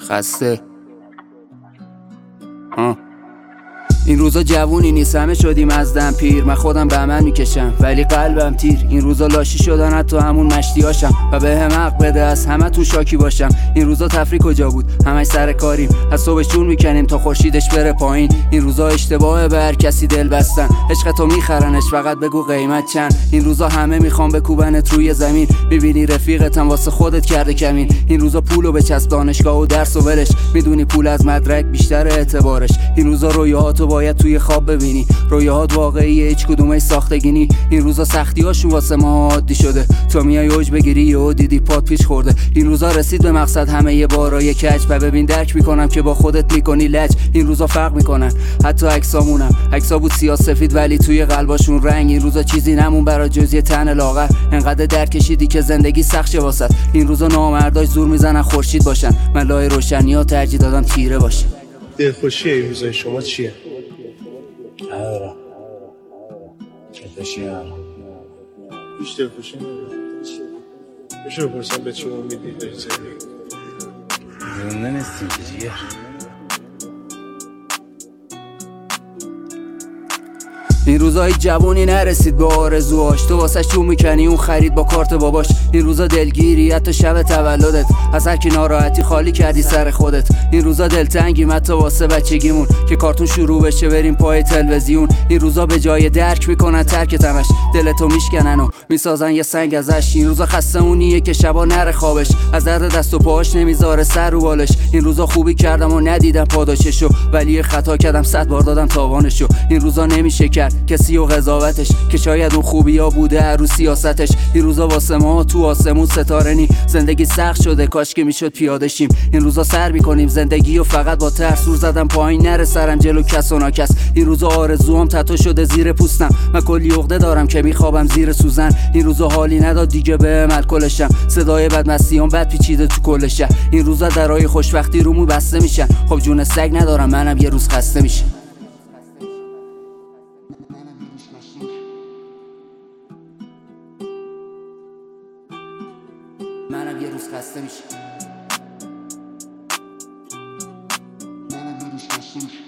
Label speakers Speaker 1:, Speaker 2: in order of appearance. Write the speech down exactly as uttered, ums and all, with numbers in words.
Speaker 1: خسته. آه. این روزا جوونی نیست، همه شدیم از دم پیر. من خودم به عمل میکشم ولی قلبم تیر. این روزا لاشی شدن حتی همون مشتیاشم و به هم حق بده از همه تون شاکی باشم. این روزا تفریح کجا بود؟ همش سر کاریم، از صبح جون میکنیم تا خورشیدش بره پایین. این روزا اشتباهه به هر کسی دل بستن، عشق تو میخرنش فقط بگو قیمت چند. این روزا همه میخوام بکوبنت روی زمین، میبینی رفیقتم واسه خودت کرده کمین. این روزا پولو بچسب دانشگاه و درس و ولش، میدونی پول از مدرک بیشتر اعتبارش. این روزا رویاهاتو باید توی خواب ببینی، رویاهات واقعیه هیچ کدومش ساختگینی. این روزا سختیاشون واسه ما عادی شده، تو میای اوج بگیری و دیدی پات پیش خورده. این روزا رسید به مقصد همه یه بارای کج و ببین درک میکنم که با خودت میکنی لج. این روزا فرق میکنن حتی عکسامونم، عکسا بود سیاه سفید ولی توی قلباشون رنگ. این روزا چیزی نمون برای جز یه تن لاغر، انقدر درد کشیدی که زندگی سخت شه واسط. این روزا نامرداش زور میزنن خورشید باشن، من لای روشنی‌ها ترجیح دادم تیره باشه.
Speaker 2: دلخوشی این روزای شما چیه؟
Speaker 3: ندارم. دلخوشی ندارم.
Speaker 2: هیچ دلخوشی ندارم. میشه بپرسم به چه امیدی داری زندگی؟
Speaker 3: زنده نیستیم که جیگر.
Speaker 1: این روزا هیچ جوونی نرسید به آرزوهاش، تو واسه چون میکنی اون خرید با کارت باباش. این روزا دلگیری حتی شب تولدت، از هر کی ناراحتی خالی کردی سر خودت. این روزا دلتنگیم حتی واسه بچگیمون که کارتون شروع بشه بریم پای تلویزیون. این روزا به جای درک میکنن ترکتمش، دلتو میشکنن و میسازن یه سنگ ازش. این روزا خسته اونیه که شبا نره خوابش، از درد دست و پاهاش نمیذاره سر رو بالش. این روزا خوبی کردم و ندیدم پاداششو، ولی خطا کردم صد بار دادم تاوانشو. این روزا نمیشه کرد کسی و قضاوتش که شاید اون خوبیا بوده رو سیاستش. این روزا واسه ما تو آسمون ستاره نی، زندگی سخت شده کاش که میشد پیاده شیم. این روزا سر میکنیم زندگی و فقط با ترس، سور زدم پایین نره سرم جلو کس و ناکس. این روزا آرزوام تتو شده زیر پوستم، من کلی عقده دارم که میخوابم زیر سوزن. این روزا حالی نداد دیگه به الکلشم، صدای بدمستیام بد پیچیده تو کل شهر. این روزا درای خوشبختی رومو بسته میشن، خب جون سگ ندارم منم یه روز خسته میشم. منم یه روز خسته میشم. منم یه روز خسته میشم.